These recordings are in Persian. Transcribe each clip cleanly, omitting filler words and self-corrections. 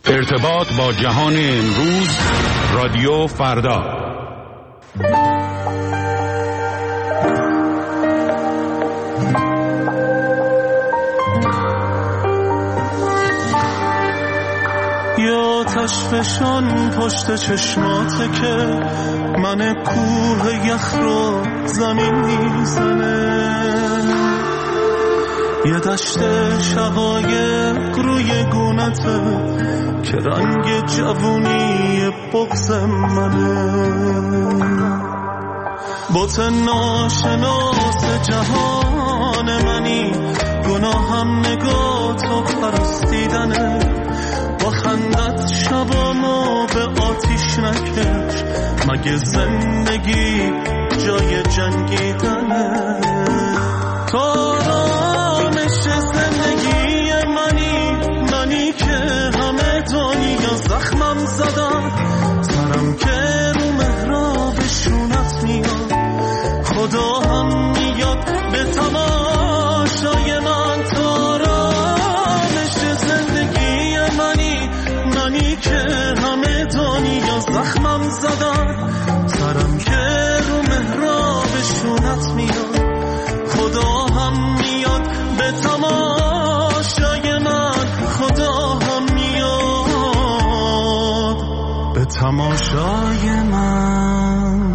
ارتباط با جهان امروز، رادیو فردا. یا تشفشان پشت چشماته که من کوه یخ رو زمین میزنه، یه دشت شقایق روی گونته که رنگ جوونی بغض منه. بت ناشناس جهان منی، گناهم نگاه تو پرستیدنه. با خندت شبامو به آتیش نکش، مگه زندگی جای جنگیدنه؟ تو آرامش زندگی منی که همه دنیا زخمم زدم، سرم که رو محراب شونت میاد، خدا هم میاد به تماشای من. تو آرامش زندگی منی که همه دنیا زخمم زدم، سرم که رو محراب شونت میاد، خدا هم میاد به تماشای من، خدا هم میاد به تماشای من.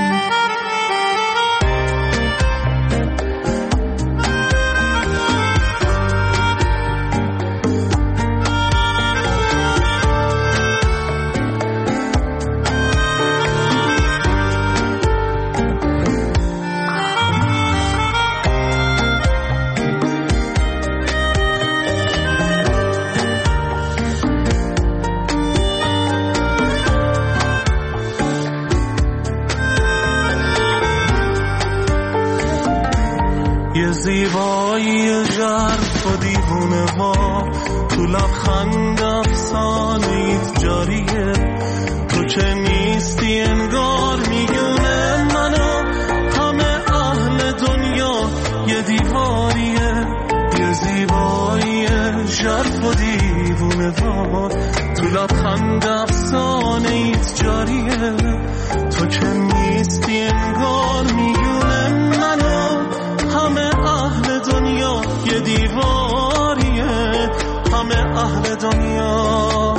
یه زیبایی ژرف و دیوونه ها، تو لبخند افسانه‌ایت جاریه. تو که نیستی انگار میونه منو، همه اهل دنیا یه دیواریه. یه زیبایی ژرف و دیوونه ها، تو لبخند افسانه‌ایت جاریه. تو که نیستی انگار میونه منو، همه اهل دنیا یه دیواریه. همه اهل دنیا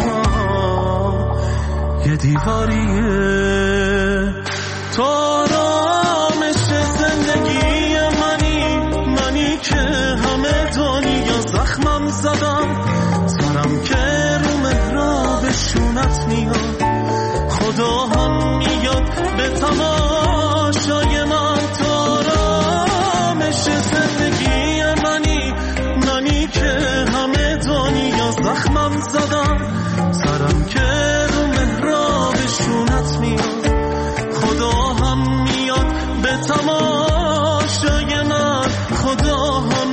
یه دیواریه. تو آرامش زندگی منی که همه دنیا زخمم زدم، سرم که رو محراب شونت میاد، خدا هم میاد به تماشای من. تو آرامش زندگی منی که همه دنیا زخمم زدم، سرم که رو محراب شونت میاد، خدا هم میاد به تماشای من، خدا هم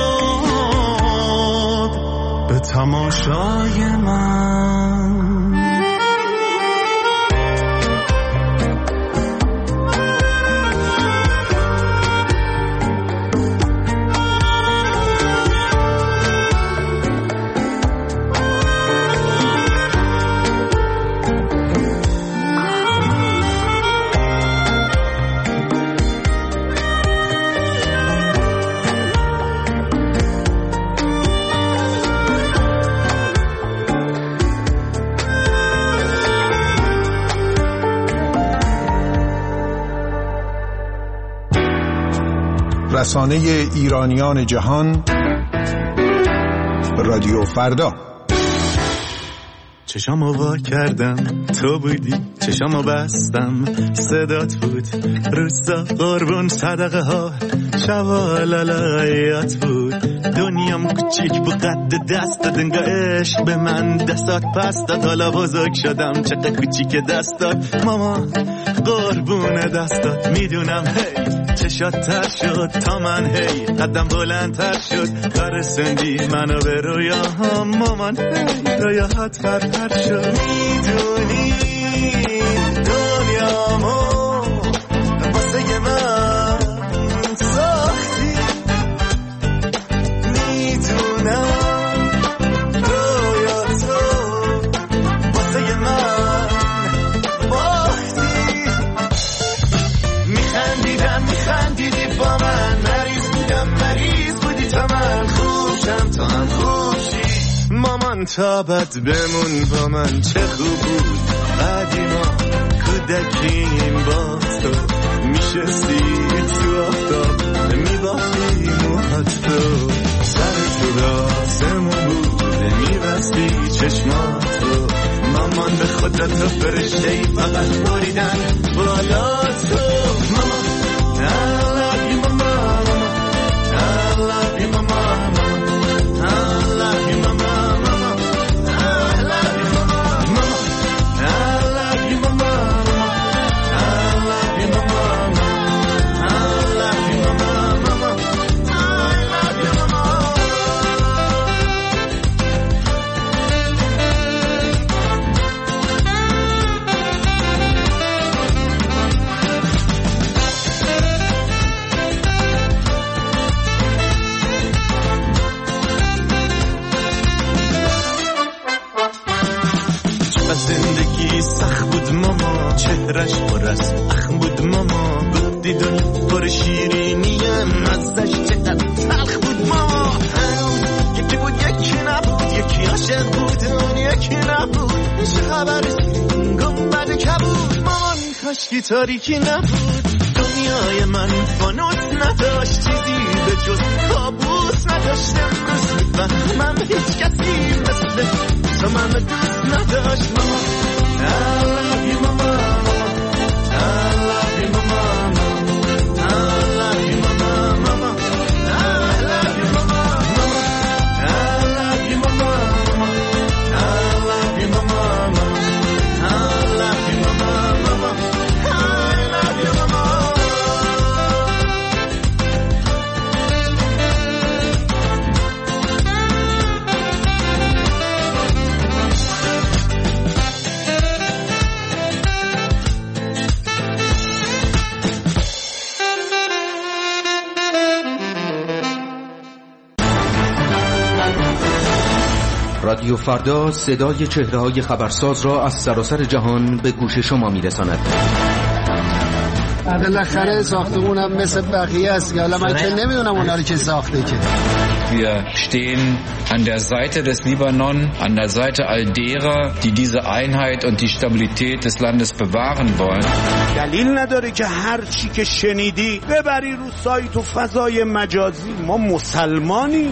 میاد به تماشای من. رسانه ایرانیان جهان، رادیو فردا. چشامو وا کردم تو بودی، چشامو بستم صدات بود، روستا قربون صدقه ها شوالالایات بود. دنیام کوچیک بود قد دست دنگا عشق به من دستات پس داد، حالا بزرگ شدم چقدر کوچیک دستات ماما قربون دستات. میدونم هی چشات تر شد تا من، هی قدم بلندتر شد، برسوندی منو به رویاهام مامان، رویاهات فرتر شد. میدونی دنیامو واسه من ساختی، میدونم رویاتو تا بد بمون با من چه خوب بود قدیما کودکیم با تو میشستی تو آفتاب میبافی موهات تو سر تو داسمون بود میبستی چشماتو مامان به خودت تو فرشته ای فقط بریدن بالا تو ماما I love you mama I love you mama I love you mama I love you mama I love you mama I love you mama I love you mama I love you mama زندگی سخت بود ماما چهرش پر از اخم بود ماما گفتی دنیا پر شیرینیه مزش چقدر تلخ بود ماما یکی بود یکی نبود یکی عاشق بود اون یکی نبود میشه خبرسی گنبد کبود مامان کاشکی تاریکی نبود دنیای من فانوس نداشت چیزی به جز کابوس نداشت امروز میفهمم هیچ کسی مثل تو من دوست نداشت ماما I love you mama I love you mama I love you mama mama I love you mama I love you mama I love you mama I love you mama I love you mama رادیو فردا صدای چهره‌های خبرساز را از سراسر جهان به گوش شما می‌رساند. بالاخره ساختمونم مثل بقیه است. حالا من که نمیدونم اونا رو که ساخته که. Wir stehen an der Seite des Libanon, an der Seite all derer, die diese Einheit und die Stabilität des Landes bewahren wollen. دلیل نداره که هر چی که شنیدی ببری رو سایت و فضای مجازی. ما مسلمانیم.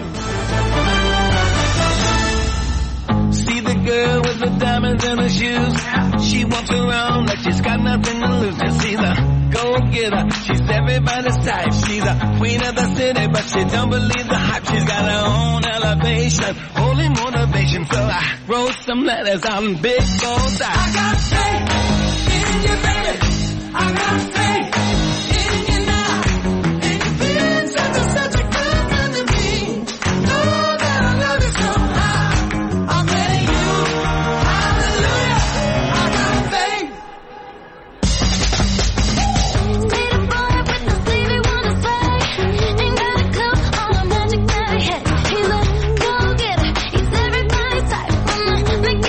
Girl with the diamonds in her shoes, she walks around like she's got nothing to lose. Just see the go-getter, she's everybody's type. She's the queen of the city, but she don't believe the hype. She's got her own elevation, holy motivation. So I wrote some letters on big gold eyes. I got faith in you, baby. I got faith in you now. And you're feeling such a good friend to me. Know that I love you so high. I'm ready.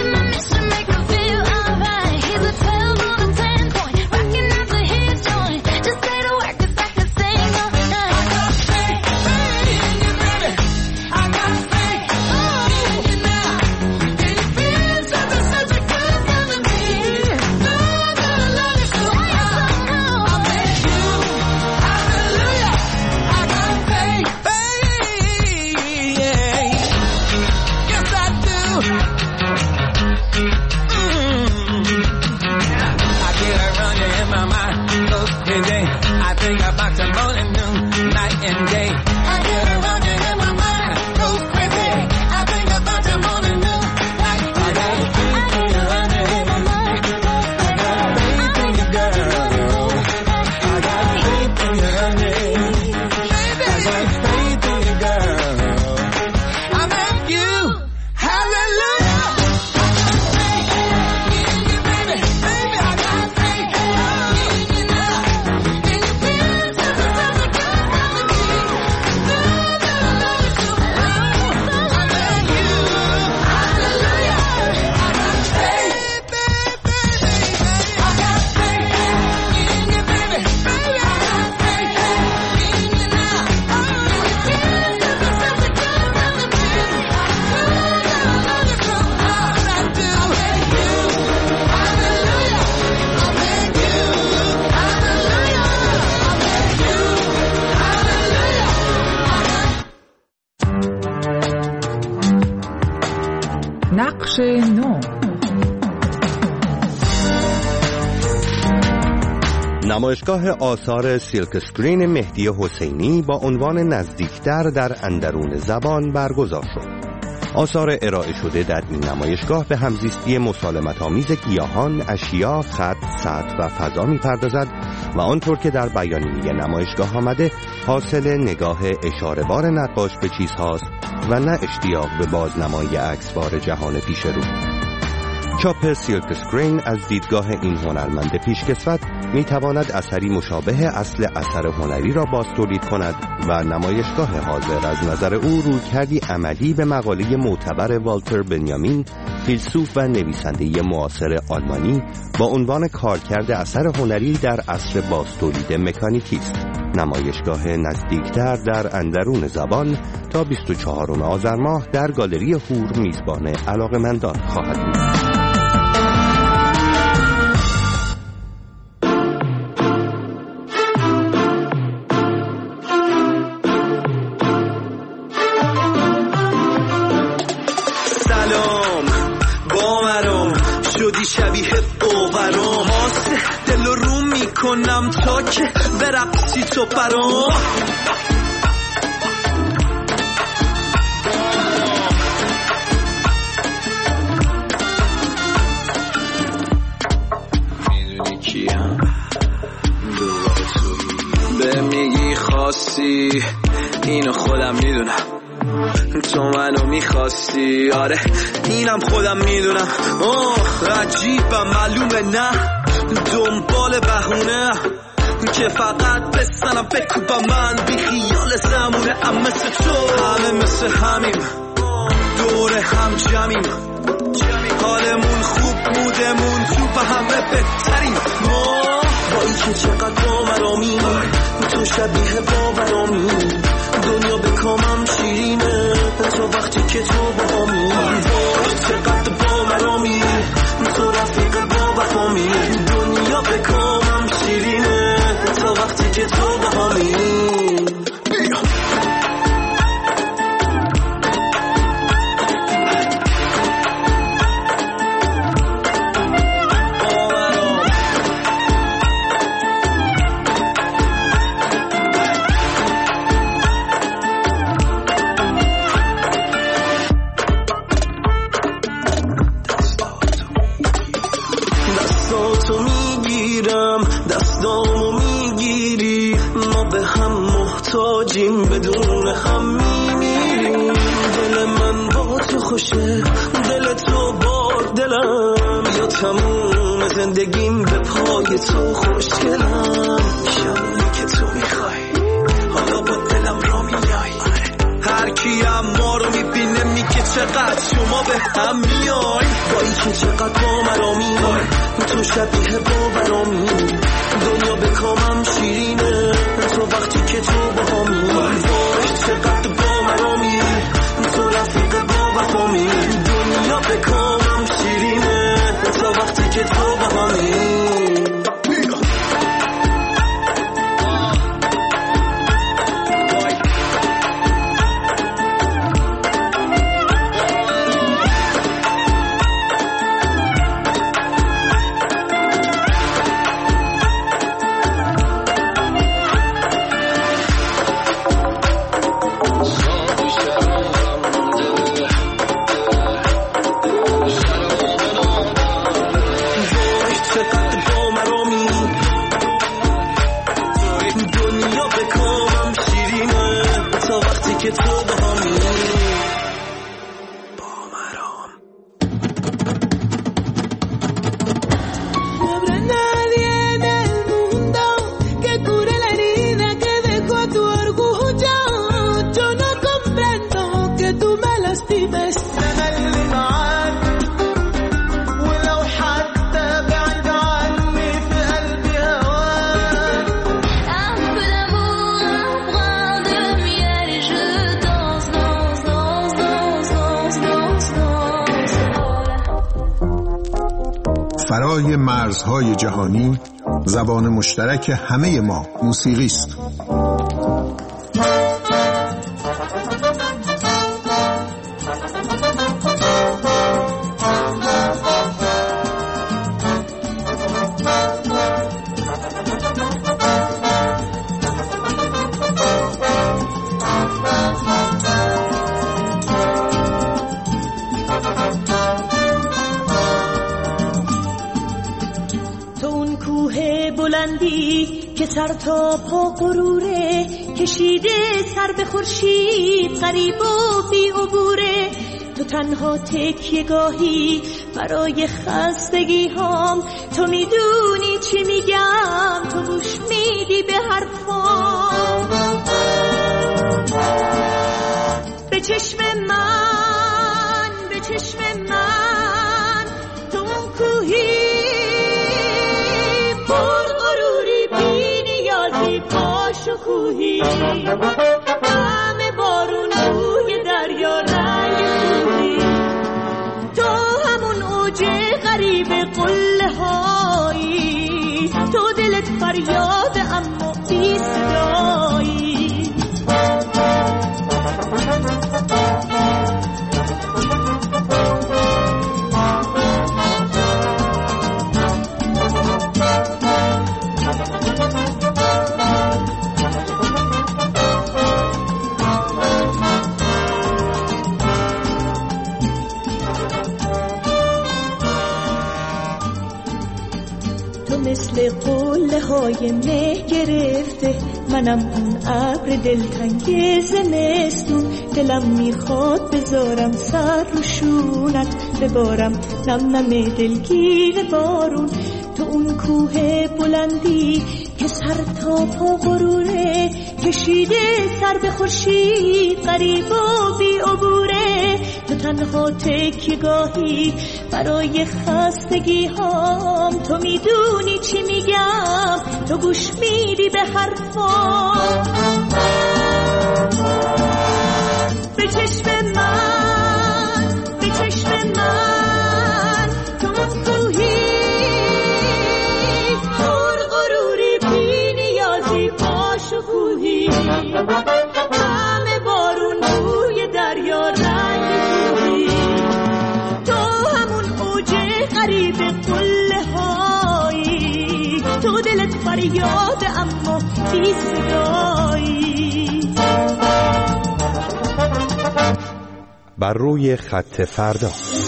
Make me feel alright. He's a 12 on a 10 point, rocking out the hip joint. نقش نو. نمایشگاه آثار سیلک اسکرین مهدی حسینی با عنوان نزدیکتر در اندرون زبان برگزار شد. آثار ارائه شده در این نمایشگاه به همزیستی مسالمت‌آمیز گیاهان، اشیا، خط، سطح و فضا می‌پردازد و آنطور که در بیانیه نمایشگاه آمده حاصل نگاه اشاره‌وار نقاش به چیزهاست و نه اشتیاق به بازنمایی عکسبار جهان پیش رو. چاپ سیلک اسکرین از دیدگاه این هنرمند پیشکسوت میتواند اثری مشابه اصل اثر هنری را باز تولید کند و نمایشگاه حاضر از نظر او رویکردی عملی به مقاله معتبر والتر بنیامین، فیلسوف و نویسنده معاصر آلمانی با عنوان کارکرد اثر هنری در عصر باز تولید مکانیکی است. نمایشگاه نزدیکتر در اندرون زبان تا 24 آذر ماه در گالری هور میزبان علاقه‌مندان خواهد بود. شبیه باورام آسه دل رو میکنم تا که برقصی تو برام میدونی کیم دوباره توی به میگی خاصی اینو خودم میدونم تو منو میخواستی آره اینم خودم میدونم عجیبم معلومه نه دنبال بهونه که فقط بسنم بکوبم من بی خیال زمونه ام مثل تو همه مثل همیم دور هم جمعیم حالمون خوب بودمون تو به همه بهتریم ما با این که چقدر باورامی تو شبیه باورامی دنیا به کامم شیرینه تو وقتی که تو با همی چقدر باورامی تو رفیق با وفامی دنیا به کامم شیرینه تو وقتی که تو با همی بدون هم میمیریم دل من با تو خوشه دل تو با دلم یا تموم زندگیم به پای تو خوشگلم شبیه که تو میخوای حالا با دلم را میای هر کیم ما رو میبینه میگه چقدر شما به هم میای با این که چقدر با مرامی تو شبیه با برامی دنیا به کامم شیرینه تو وقتی که تو با همی چقدر با مرامی تو رفیق با وفامی دنیا به کامم شیرینه تو وقتی که تو با همی فرای مرزهای جهانی زبان مشترک همه ما موسیقی است. بلندی که سر تا پا غروره، کشیده سر به خورشید غریب و بی عبوره. تو تنها تکیه‌گاهی برای خستگی هام، تو میدونی چی میگم، تو گوش میدی به حرفام. به چشم من، به چشم من، تو اون کوهی پر غروری، بی نیازی، با شکوهی، همه بارون روی دریا رنگ سوری. تو همون اوج غریب قله هایی، تو دلت فریاد اما بی صدایی. مثل قله های مه گرفته، منم اون ابر دلتنگ زمستون. دلم میخواد بذارم سر رو شونت، ببارم نم نم دلگیر بارون. تو اون کوه بلندی که سر تا پا غروره، کشیده سر به خورشید غریب و بی عبوره. تو تنها تکیه‌گاهی برای خستگی هام، تو میدونی چی میگم، تو گوش میدی به حرفام. به چشم من، به چشم من، تو کوهی پر غروری، بی نیازی، با شکوهی، همه بارون روی دریا رنگ سوری. تو همون اوج غریب قله هایی، تو دلت فریاد اما بی صدایی. بر روی خط فردا.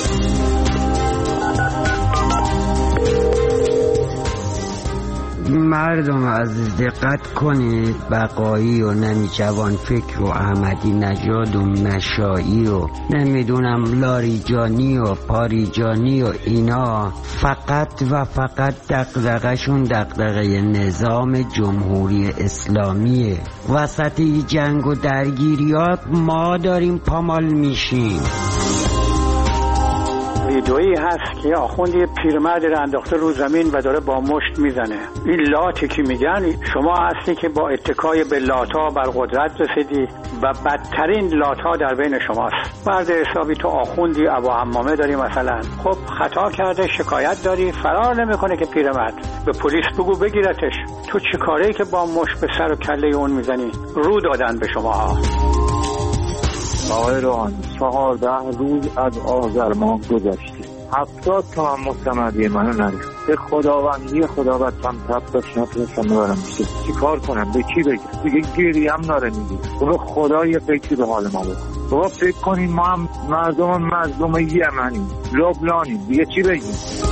مردم عزیز دقت کنید، بقایی و نمیجوان فکر و احمدی نژاد و مشایی و نمیدونم لاریجانی و پاریجانی و اینا فقط و فقط دغدغه‌شون دغدغه نظام جمهوری اسلامیه. وسط جنگ و درگیریات ما داریم پامال میشیم. ویدئویی هست که آخوندی پیرمرد رو انداخته رو زمین و داره با مشت میزنه. این لاتی که میگن، شما هستی که با اتکای به لاتا بر قدرت رسیدی و بدترین لاتا در بین شماست. مرد حسابی تو آخوندی ابا حمامه داری مثلا، خب خطا کرده، شکایت داری، فرار نمیکنه که پیرمرد. به پلیس بگو بگیرتش. تو چه کاری که با مشت به سر و کله اون میزنی؟ رو دادن به شماها. آقای روحانی 14 روز از آذر ماه گذشته، 70 تومن مستمدی منو نریخت. به خداوندی خدا بستم تب داشت نتونستم ببرم میشه. چی کار کنم؟ به کی بگم؟ دیگه گیری هم داره میگی. به خدا یه فکری به حال ما بکن. بابا فکر کنیم ما هم مردم یمنی لبنانی، دیگه چی بگیم؟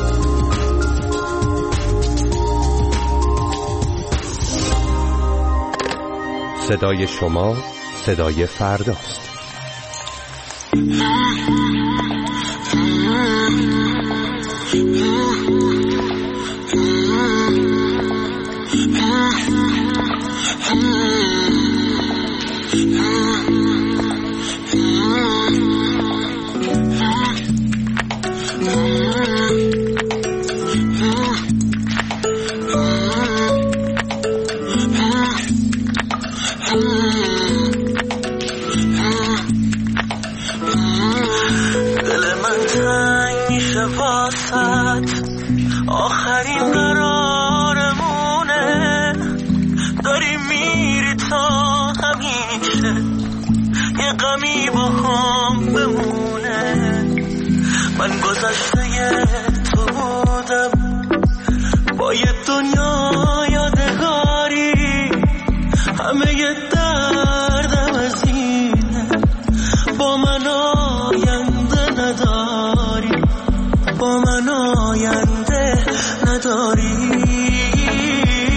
صدای شما صدای فرداست. آخرین قرارمونه، داری میری تا همیشه یه غمی با هم بمونه. من گذشته تو بودم با یه دنیا یادگاری، همه یه دردم از اینه، با من آینده نداری، با من آینده نداری.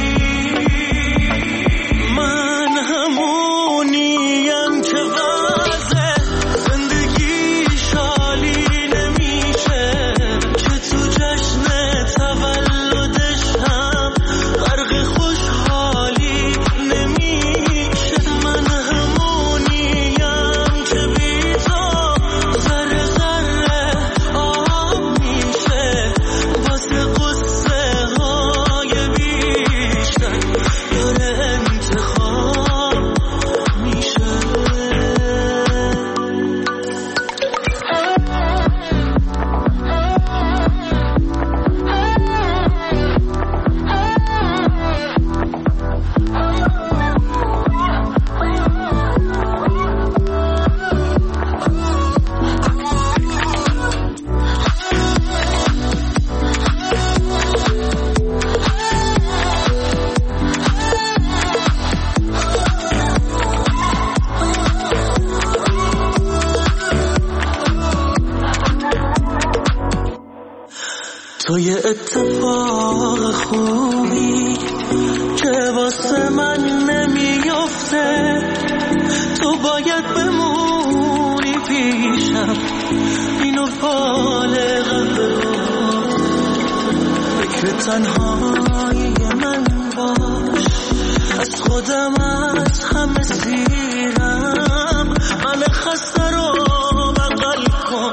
تو یه اتفاق خوبی که واسه من نمیفته، تو باید بمونی پیشم، اینو فالقم ببار، فکر تنهایی من باش، از خودم از همه سیرم، من خسته رو بغل کن،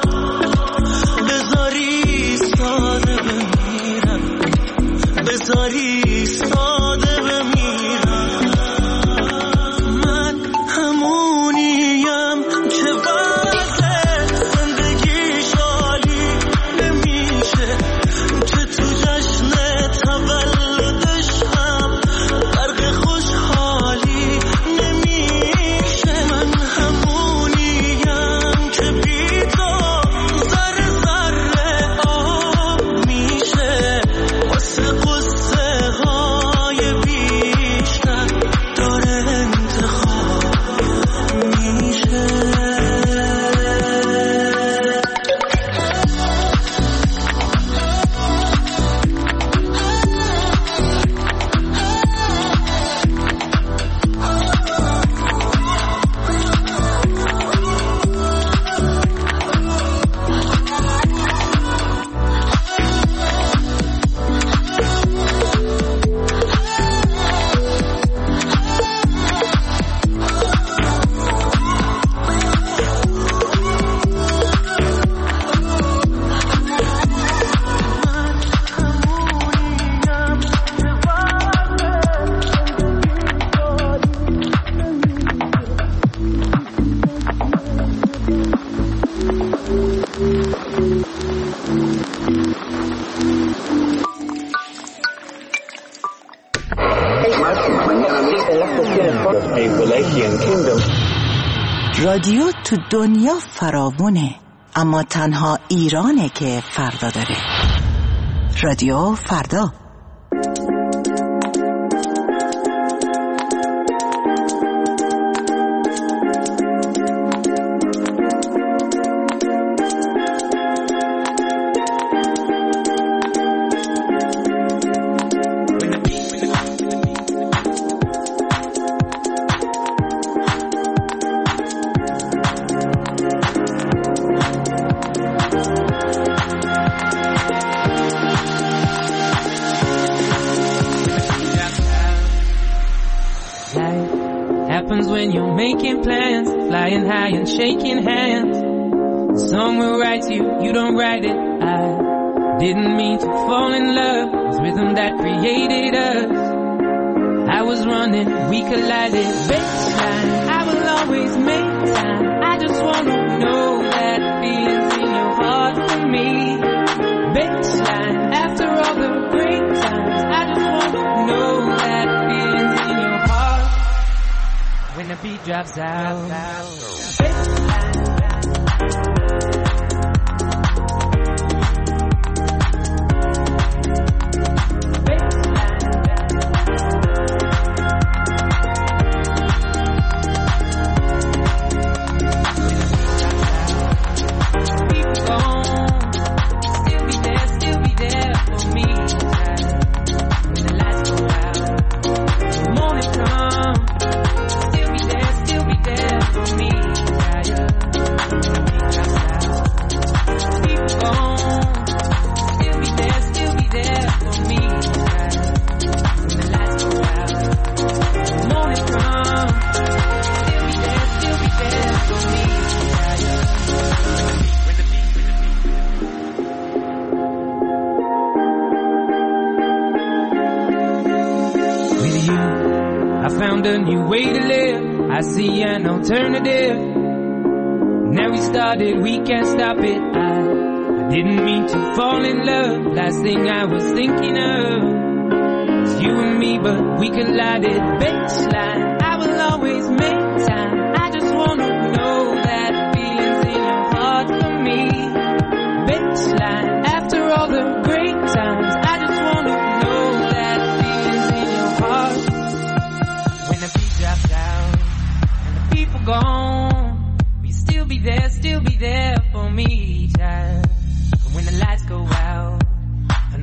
بذاری ساده بمیرم، بذاری ساده بمیرم. من همونیم که وقت زندگیش عالی نمیشه، که تو جشن تولدش هم غرق خوشحالی نمیشه. من همونیم که بی تو ذره ذره آب میشه، واسه قصه های بیشتر داره انتخاب میشه. رادیو تو دنیا فراوونه، اما تنها ایرانه که فردا داره. رادیو فردا. Shaking hands, the song will write you, you don't write it. I didn't mean to fall in love, it's rhythm that created us. I was running, we collided. Baseline, I will always make time. I just wanna know that feelings in your heart for me. Baseline, after all the great times, I just wanna know that feelings in your heart when the beat drops out. Alternative. Now we started, we can't stop it. I didn't mean to fall in love. Last thing I was thinking of was you and me, but we collided. Baseline, I will always make time. I just wanna know that feelings in your heart for me. Baseline, after all the great times, I just wanna know that feelings in your heart when the beat drops out. People gone, we still be there for me, child. And when the lights go out,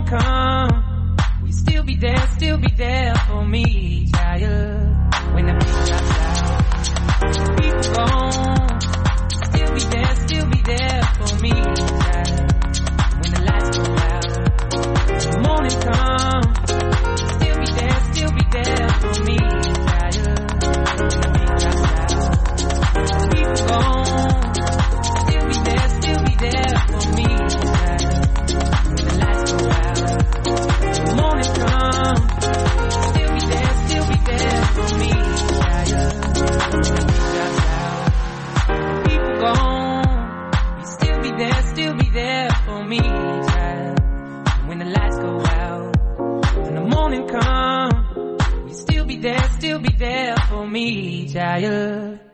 come, will you still be there for me, child? When the beat drops out, people gone, still be there for me, child. When the lights go out, the morning comes, still be there for me, child. When the beat drops out, people gone, still be there for me, child. When the lights go out, the morning comes, still be there for me, child. When the beat drops out, people gone, you still be there for me, child. When the lights go out, when the morning comes, you still be there for me, child.